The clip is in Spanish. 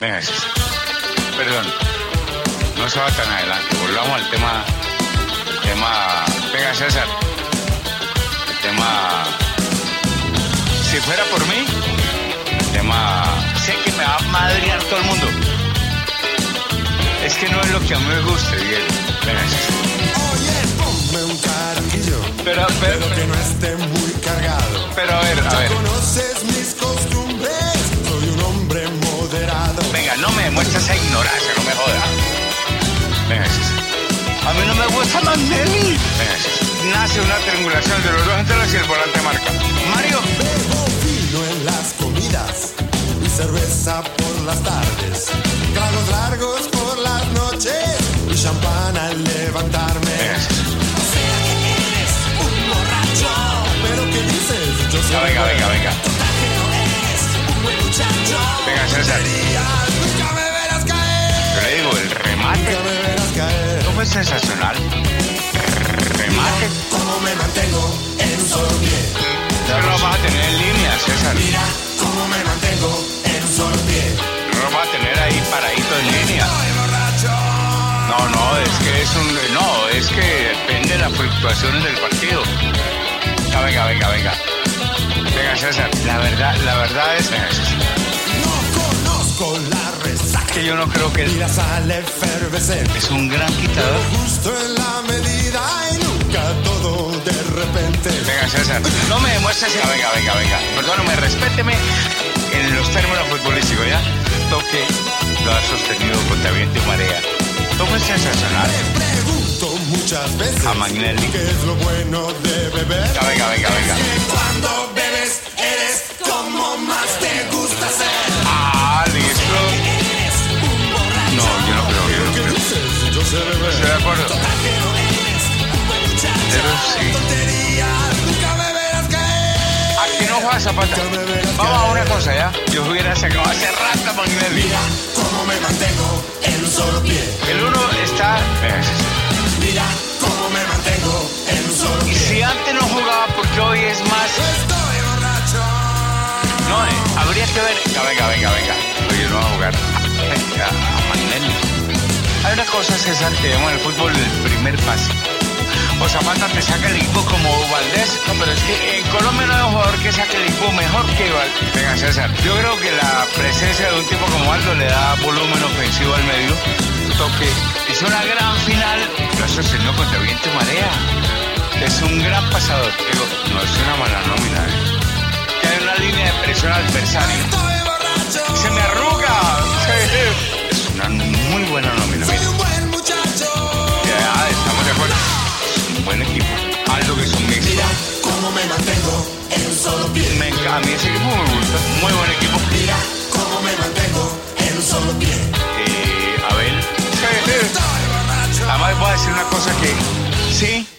Venga, perdón, no se va tan adelante. Volvamos al tema. Venga, César. El tema. Si fuera por mí, el tema. Sé que me va a madrear todo el mundo. Es que no es lo que a mí me gusta, Diego. Venga, César. Oye, ponme un carajillo. Pero que no esté muy cargado. Pero a ver. Conoces mis costumbres, soy un hombre moderado. Venga, no me demuestres esa ignorancia, no me jodas. Venga, César. A mí no me gusta Mandelli. Venga, César. Nace una triangulación de los dos enteros y el volante marca. Mario. Bebo vino en las comidas y cerveza por las tardes. Tragos largos por las noches y champán al levantarme. Venga, César. O sea que eres un borracho. ¿Pero qué dices? Yo soy Venga. total que no eres un buen muchacho. Venga, César. Nunca me verás caer. Yo le digo, el remate. Nunca me verás caer. ¿No fue sensacional? Remate. Cómo me mantengo en un solo pie. Pero lo vas a tener en línea, César. Mira cómo me mantengo en un solo pie. No lo vas a tener ahí paradito en línea. Soy borracho. No, es que depende de las fluctuaciones del partido. Ya, venga. Venga, César, la verdad es... Venga, César. No conozco la resaca. Que yo no creo que Y la sal efervescente. es un gran quitador. Justo en la medida y nunca todo de repente. Venga, César, no me demuestres... Venga. Perdóname, respéteme en los términos futbolísticos, ¿ya? Toque lo ha sostenido contra viento y marea. Todo es sensacional. Me pregunto muchas veces A Magnelli. ¿qué es lo bueno de beber? Ya, venga. Que cuando bebes eres como más te gusta ser. Ah, listo. Eres un borracho. No, yo no creo. ¿Qué dices? Yo sé beber. Estoy de acuerdo. Total que no eres un buen muchacho. Pero sí. Tonterías, nunca me verás caer. Aquí no juega Zapata. Vamos a una cosa, ¿ya? Yo hubiera sacado hace rato a Magnelli. Mira cómo me mantengo en un solo pie. El uno está... Venga, César. Mira cómo me mantengo en un solo Y pie. si antes no jugaba, porque hoy es más... Estoy borracho. No, habría que ver... Venga. Oye, no va a jugar a Magnelli. Hay una cosa, César, que llama en el fútbol el primer pase. O Zapata te saca el equipo como Valdés. No, pero es que en Colombia no hay un jugador que saque el equipo mejor que Valdés. Venga, César. Yo creo que la presencia de un tipo como Aldo le da volumen ofensivo al medio. Toque. Es una gran final. Lo sostenió contra viento y marea. Es un gran pasador. Digo, no es una mala nómina, Que hay una línea de presión adversaria. Estoy borracho. Se me arruga. Es una muy buena nómina. Soy Mira. un buen muchacho. Ya, estamos de acuerdo. Es un buen equipo. Algo que es un mix. Mira cómo me mantengo en un solo pie. A mí ese equipo me gusta. Muy buen equipo. Mira cómo me mantengo en un solo pie. Abel. Estoy borracho. Además voy a decir una cosa que sí,